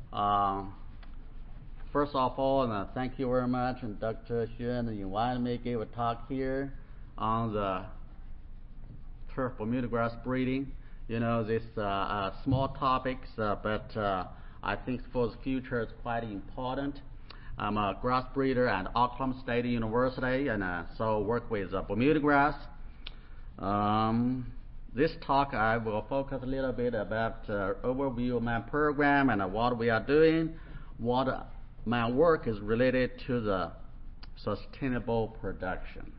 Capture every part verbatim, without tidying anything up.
Um, First of all, uh, thank you very much, and Doctor Xuan invited me to give a talk here on the turf Bermuda grass breeding. You know, this uh, uh, small topics, uh, but uh, I think for the future it's quite important. I'm a grass breeder at Oklahoma State University, and uh, so work with uh, Bermuda grass. Um, this talk I will focus a little bit about uh, overview of my program and uh, what we are doing, what uh, my work is related to the sustainable production.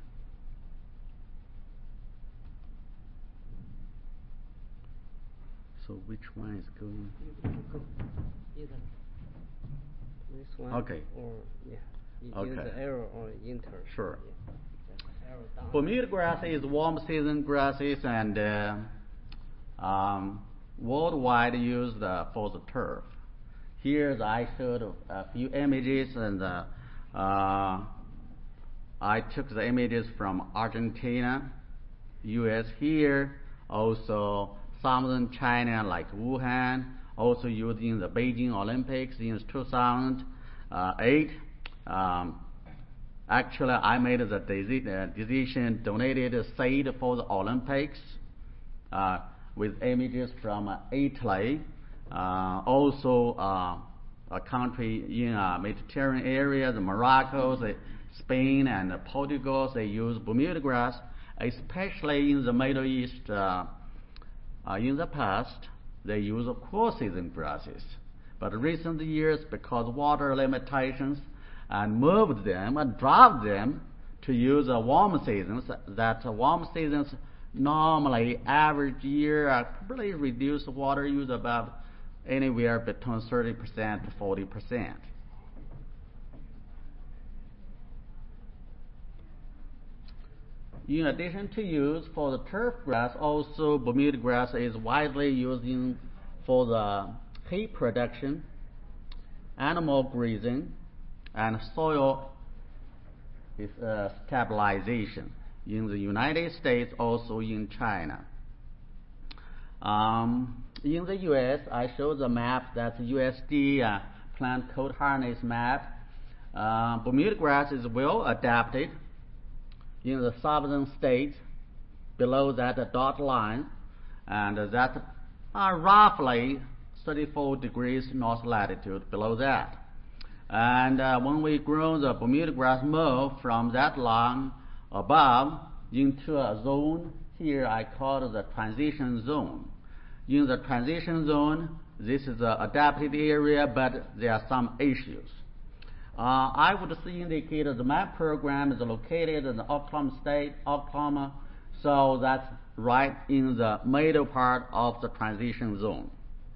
So which one is going? Either this one. Okay. Or yeah. You okay. Use the arrow or enter. Sure. Yeah. Arrow down. Bermuda grass is warm season grasses and uh, um, worldwide used uh, for the turf. Here I showed a few images, and uh, uh, I took the images from Argentina, U S here, also southern China like Wuhan, also used in the Beijing Olympics in two thousand eight. Um, actually, I made the decision, donated seed for the Olympics uh, with images from uh, Italy. Uh, also, uh, a country in uh, Mediterranean area, the Morocco, the Spain, and the Portugal, they use Bermuda grass, especially in the Middle East. Uh, uh, in the past, they use cool season grasses, but recent years, because water limitations, and moved them and dropped them to use uh, warm seasons. That uh, warm seasons normally average year uh, probably reduce water use about anywhere between thirty percent to forty percent. In addition to use for the turf grass, also Bermuda grass is widely used in for the hay production, animal grazing, and soil uh, stabilization in the United States, also in China. Um, in the U S, I show the map, that's the U S D uh, plant coat harness map. Uh, Bermuda grass is well adapted in the southern states below that uh, dot line, and uh, that are roughly thirty-four degrees north latitude below that. And uh, when we grow the Bermuda grass more from that line above into a zone, here I call it the transition zone. In the transition zone, this is the adapted area, but there are some issues. Uh, I would see indicated the map program is located in the Oklahoma State, Oklahoma, so that's right in the middle part of the transition zone.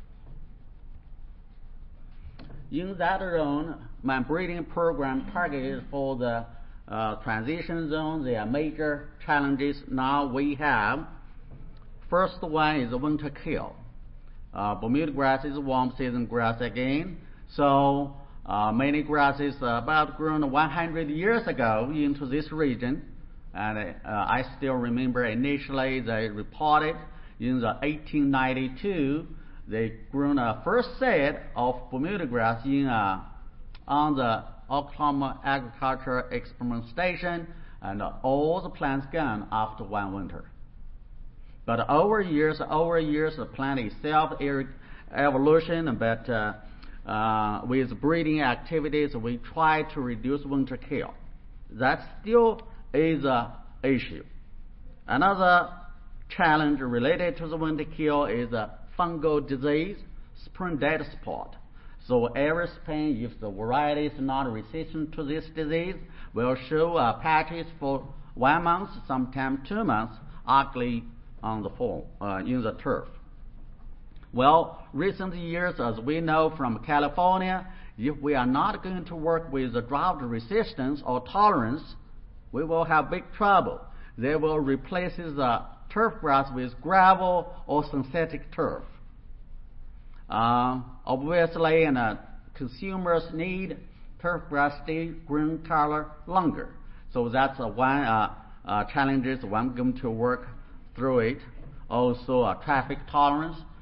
In that zone, my breeding program targeted for the uh, transition zone. There are major challenges now we have. First one is the winter kill. Uh, Bermuda grass is warm season grass again, so uh, many grasses uh, about grown one hundred years ago into this region, and uh, I still remember initially they reported in the eighteen ninety-two they grown a first set of Bermuda grass in uh, on the Oklahoma Agricultural Experiment Station, and uh, all the plants gone after one winter. But over years, over years, the plant itself evolution, but uh, uh, with breeding activities, we try to reduce winter kill. That still is an issue. Another challenge related to the winter kill is a fungal disease, spring dead spot. So every spring, if the variety is not resistant to this disease, will show uh, patches for one month, sometimes two months, ugly on the fall, uh, in the turf. Well, recent years, as we know from California, if we are not going to work with the drought resistance or tolerance, we will have big trouble. They will replace the turf grass with gravel or synthetic turf. Uh, obviously, and, uh, consumers need turf grass stay green color longer. So that's uh, one uh, uh, challenges one going to work through it. Also, uh, traffic tolerance.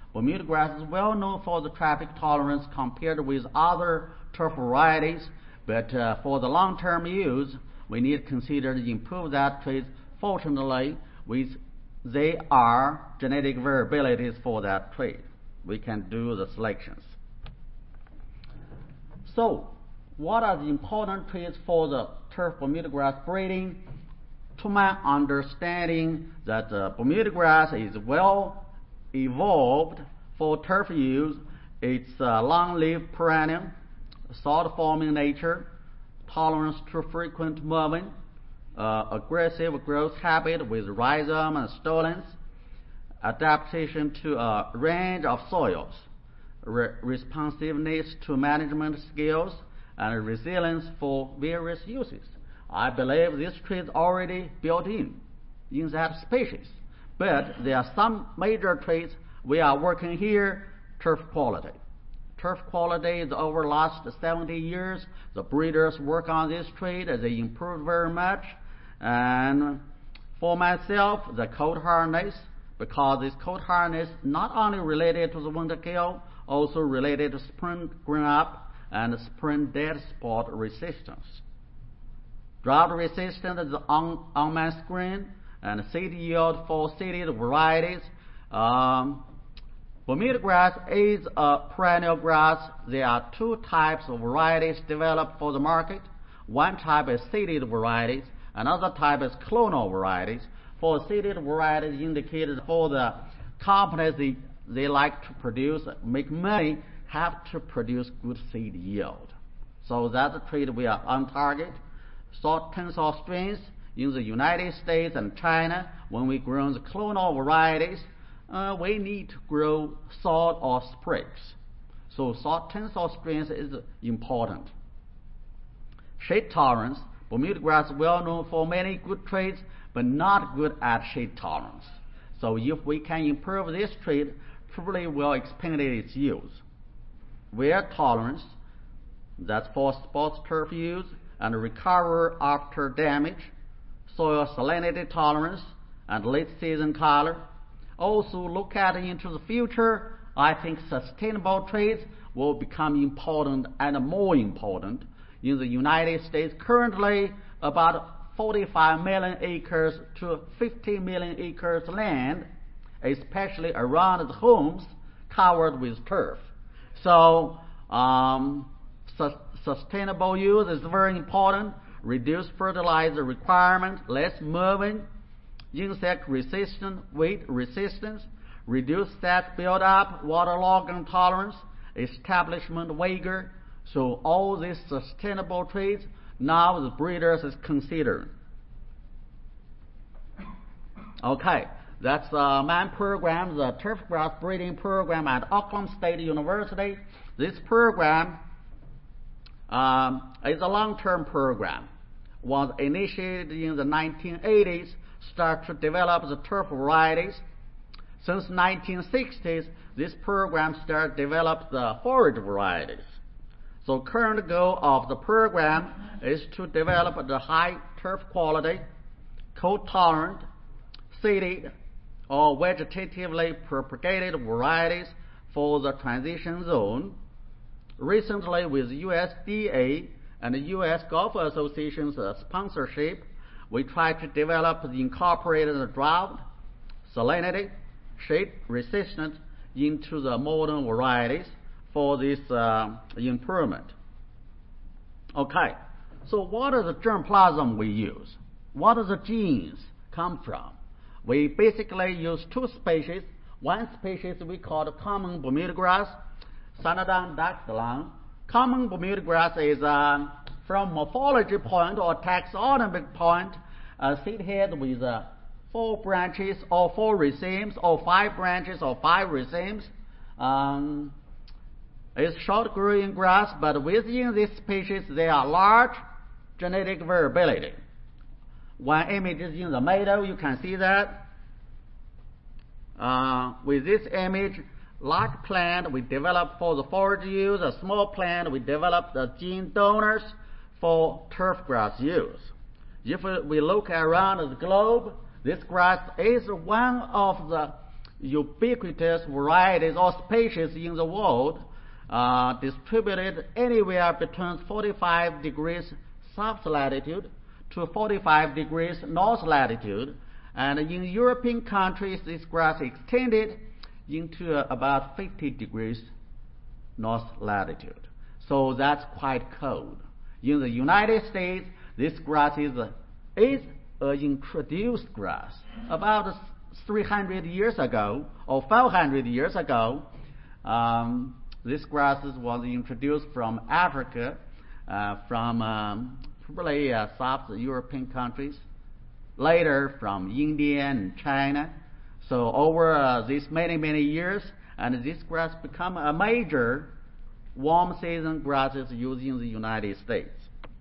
Bermuda grass is well known for the traffic tolerance compared with other turf varieties, but uh, for the long-term use, we need to consider to improve that trait. Fortunately, with there are genetic variabilities for that trait. We can do the selections. So, what are the important traits for the turf Bermuda grass breeding? To my understanding, that uh, Bermuda grass is well evolved for turf use. It's a long-lived perennial, sod-forming nature, tolerance to frequent moving, uh, aggressive growth habit with rhizome and stolons, adaptation to a range of soils, re responsiveness to management skills, and resilience for various uses. I believe this trait is already built in in that species. But there are some major traits we are working here. Turf quality. Turf quality is over the last seventy years. The breeders work on this trait. They improved very much. And for myself, the coat hardness, because this coat hardness not only related to the winter kill, also related to spring green up and spring dead spot resistance. Drought resistant is on, on my screen, and seed yield for seeded varieties. Um, Bermuda grass is a perennial grass. There are two types of varieties developed for the market. One type is seeded varieties, another type is clonal varieties. For seeded varieties indicated for the companies they, they like to produce, make money, have to produce good seed yield. So that's a trait we are on target. Short tensile strains in the United States and China, when we grow the clonal varieties, uh, we need to grow sod or sprigs. So short tensile strains is important. Shade tolerance. Bermuda grass is well known for many good traits, but not good at shade tolerance. So if we can improve this trait, probably will expand its use. Wear tolerance, that's for sports turf use, and recover after damage, soil salinity tolerance, and late season color. Also look at into the future. I think sustainable traits will become important and more important. In the United States, currently about forty-five million acres to fifty million acres land, especially around the homes, covered with turf. So um, su sustainable use is very important. Reduce fertilizer requirement, less moving, insect resistance, weight resistance, reduce sap buildup, waterlogging tolerance, establishment vigor. So all these sustainable traits now the breeders is considering. Okay, that's uh, my program, the turf grass breeding program at Auckland State University. This program um, is a long-term program. Was initiated in the nineteen eighties, started to develop the turf varieties. Since nineteen sixties, this program started to develop the forage varieties. So current goal of the program is to develop the high turf quality, cold tolerant, seeded, or vegetatively propagated varieties for the transition zone. Recently, with U S D A and the U S Golf Association's uh, sponsorship, we tried to develop the incorporated drought, salinity, shade resistance into the modern varieties for this uh, improvement. Okay, so what is the germplasm we use? What are the genes come from? We basically use two species. One species we call the common Bermuda grass, Cynodon dactylon. Common Bermuda grass is, uh, from morphology point or taxonomic point, a seed head with uh, four branches or four racemes or five branches or five racemes. Um, it's short growing grass, but within this species there are large genetic variability. One image is in the middle, you can see that. Uh, with this image, large plant we develop for the forage use, a small plant we develop the gene donors for turf grass use. If we look around the globe, this grass is one of the ubiquitous varieties or species in the world, uh, distributed anywhere between forty-five degrees south latitude to forty-five degrees north latitude. And in European countries, this grass extended into uh, about fifty degrees north latitude. So that's quite cold. In the United States, this grass is, uh, is an introduced grass. About three hundred years ago, or five hundred years ago, um, this grass was introduced from Africa, uh, from um, probably uh, South European countries, later from India and China. So over uh, these many, many years, and this grass become a major warm season grasses used in the United States.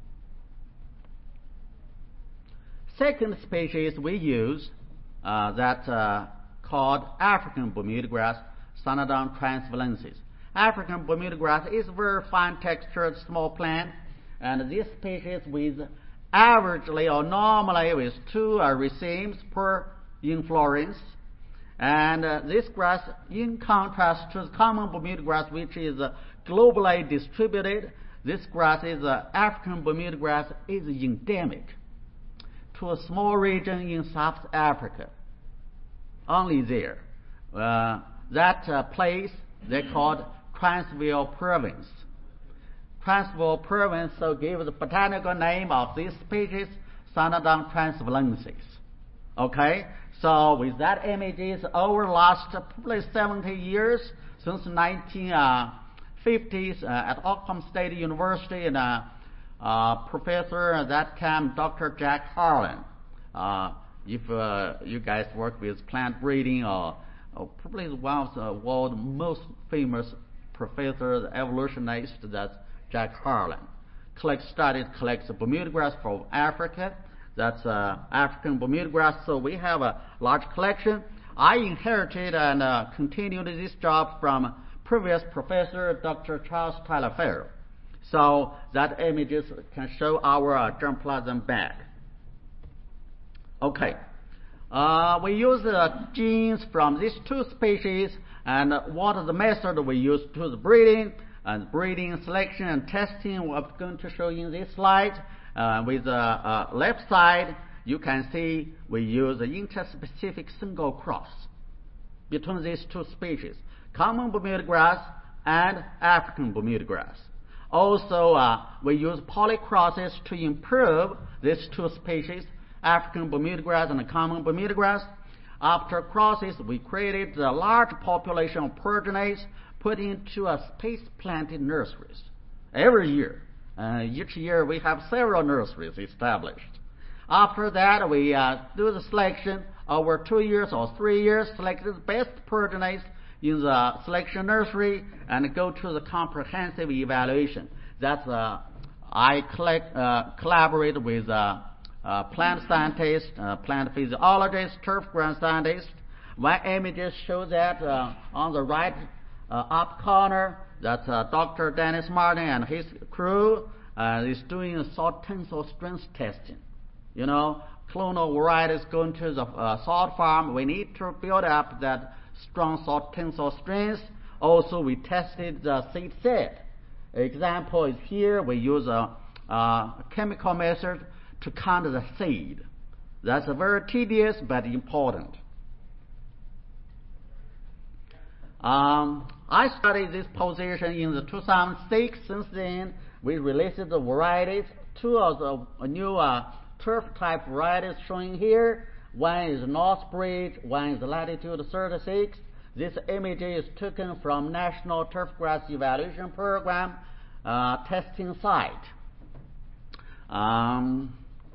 Second species we use uh, that uh, called African Bermuda grass, Sonodon transvalensis. African Bermuda grass is very fine textured small plant, and this species with averagely or normally with two uh, racemes per inflorescence. And uh, this grass, in contrast to the common Bermuda grass, which is uh, globally distributed, this grass is uh, African Bermuda grass is endemic to a small region in South Africa. Only there. Uh, that uh, place they called Transvaal province. Transvaal province so gave the botanical name of this species, Sonodon transvalensis. Okay, so with that images over last uh, probably seventy years since nineteen fifties uh, at Oklahoma State University, and uh, uh, professor at that time, Doctor Jack Harlan. Uh, if uh, you guys work with plant breeding, or, or probably one of the world's most famous professors, evolutionist, that's Jack Harlan. Collect studies, collects Bermuda grass from Africa. That's uh, African Bermuda grass. So we have a large collection. I inherited and uh, continued this job from previous professor, Doctor Charles Tyler Farrell. So that images can show our uh, germplasm bag. Okay. Uh, we use uh, genes from these two species, and uh, what is the method we use to the breeding, and breeding, selection, and testing we're going to show in this slide. Uh, with the uh, left side, you can see we use an interspecific single cross between these two species, common Bermuda grass and African Bermuda grass. Also, uh, we use polycrosses to improve these two species, African Bermuda grass and common Bermuda grass. After crosses, we created a large population of progenies put into a space-planted nurseries every year. Uh, each year we have several nurseries established. After that, we uh, do the selection over two years or three years, select the best progenies in the selection nursery, and go to the comprehensive evaluation. That's uh, I collect, uh, collaborate with uh, uh, plant scientists, uh, plant physiologists, turf ground scientists. My images show that uh, on the right uh, up corner, that's uh, Doctor Dennis Martin and his crew uh, is doing salt tensile strength testing. You know, clonal varieties going to the uh, salt farm. We need to build up that strong salt tensile strength. Also, we tested the seed set. Example is here. We use a, a chemical method to count the seed. That's a very tedious but important. Um, I studied this position in the two thousand six. Since then, we released the varieties. Two of the new uh, turf type varieties showing here. One is Northbridge, one is Latitude thirty-six. This image is taken from National Turfgrass Evaluation Program uh, testing site. Um,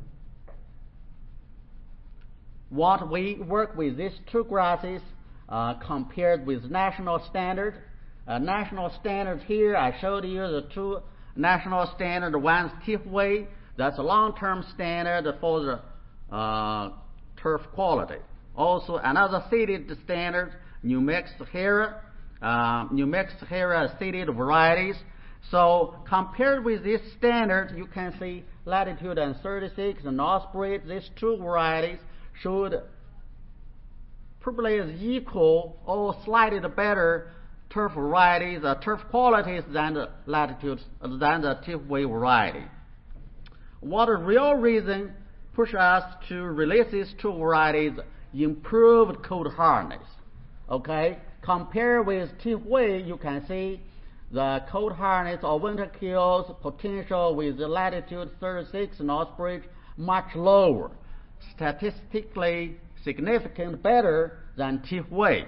what we work with these two grasses uh, compared with national standard. Uh, national standard here, I showed you the two national standard. One's Tifway, that's a long-term standard for the uh, turf quality. Also, another seeded standard, New Mexico, uh, New Mexico seeded varieties. So, compared with this standard, you can see Latitude and thirty-six and Northbridge. These two varieties showed probably is equal or slightly better turf varieties, uh, turf qualities than the latitudes than the Tifway variety. What the real reason push us to release these two varieties? Improved coat hardness. Okay, compare with Tifway, you can see the coat hardness or winter kills potential with the latitude thirty-six Northbridge much lower, statistically significant better than Tifway.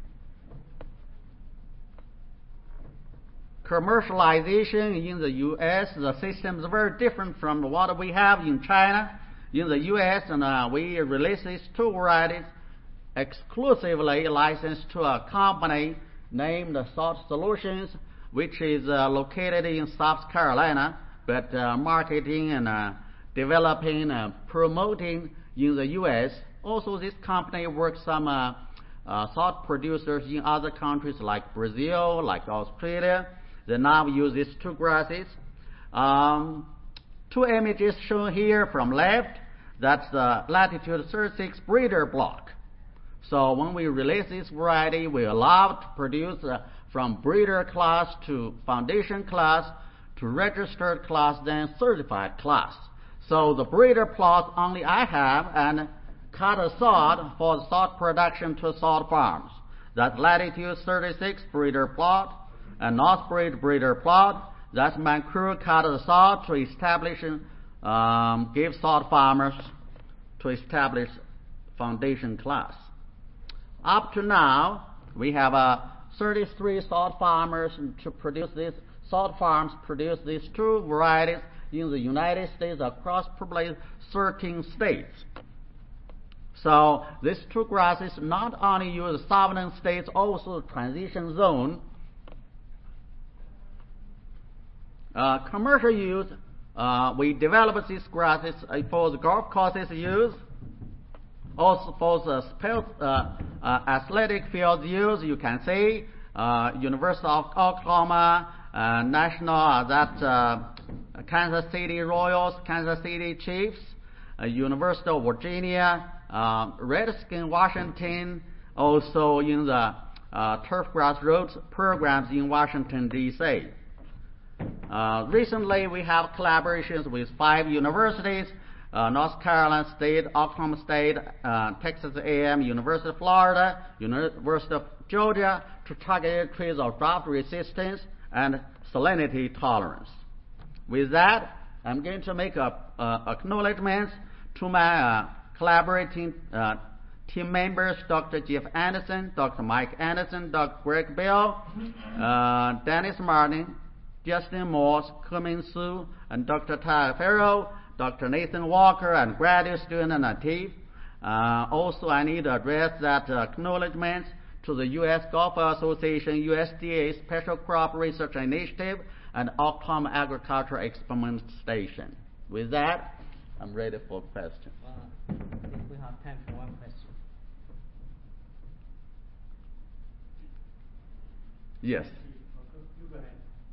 Commercialization in the U S, the system is very different from what we have in China. In the U S, and uh, we release these two varieties exclusively licensed to a company named Salt Solutions, which is uh, located in South Carolina, but uh, marketing and uh, developing, uh, promoting in the U S. Also, this company works some uh, uh, salt producers in other countries like Brazil, like Australia. They now use these two grasses. Um, two images shown here from left. That's the latitude thirty-six breeder block. So when we release this variety, we allow it to produce uh, from breeder class to foundation class to registered class, then certified class. So the breeder plots only I have and cut a sod for the salt production to salt farms. That's latitude thirty-six breeder plot and Northbridge breeder plot. That's my crew cut a sod to establish, um, give salt farmers to establish foundation class. Up to now, we have uh, thirty-three salt farmers to produce this. Salt farms produce these two varieties in the United States across probably thirteen states. So these two grasses not only use southern states, also transition zone. Uh, commercial use, uh, we develop these grasses uh, for the golf courses use, also for the sport, uh, uh, athletic field use. You can see uh, University of Oklahoma, uh, National, uh, that uh, Kansas City Royals, Kansas City Chiefs, uh, University of Virginia, uh, Redskin Washington, also in the uh, turf grassroots programs in Washington, D C Uh, recently, we have collaborations with five universities, uh, North Carolina State, Oklahoma State, uh, Texas A and M, University of Florida, University of Georgia, to target traits of drought resistance and salinity tolerance. With that, I'm going to make a, uh, acknowledgments to my uh, collaborating uh, team members, Doctor Jeff Anderson, Doctor Mike Anderson, Doctor Greg Bell, uh, Dennis Martin, Justin Morse, Kermin Su, and Doctor Tyler Farrell, Doctor Nathan Walker, and graduate student and a team. Uh, also, I need to address that uh, acknowledgments to the U S Golf Association, U S D A Special Crop Research Initiative, and Oklahoma Agricultural Experiment Station. With that, I'm ready for questions. Uh, I think we have time for one question. Yes. You go ahead.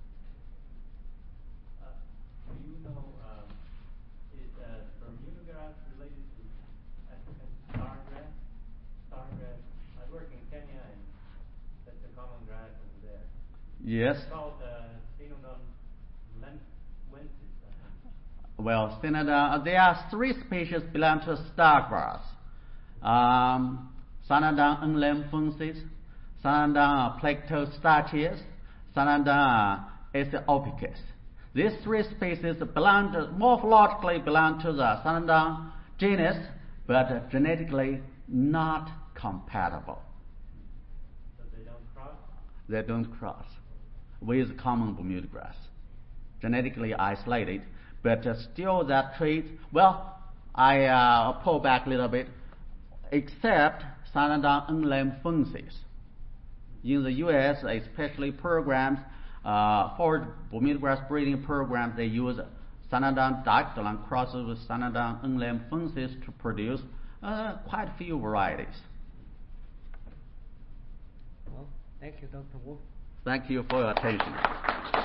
Uh, do you know, um, is uh, Bermuda grass related to African stargrass? Stargrass. I work in Kenya, and that's a common grass over there. Yes. It's called uh, Cynodon lempwensis. Well, Cynodon, there are three species belong to stargrass. Um, Cynodon unlempwensis, Cynodon plectostachys, Cynodon ethiopicus. These three species belong to, morphologically belong to the Cynodon genus, but genetically not compatible. So they don't cross? They don't cross with common Bermuda grass. Genetically isolated, but uh, still that trait, well, I uh, pull back a little bit, except Cynodon unlempwensis. In the U S, especially programs, uh, for Bermuda grass breeding programs, they use Cynodon dactylon crosses with Cynodon unlempwensis to produce uh, quite a few varieties. Well, thank you, Doctor Wu. Thank you for your attention.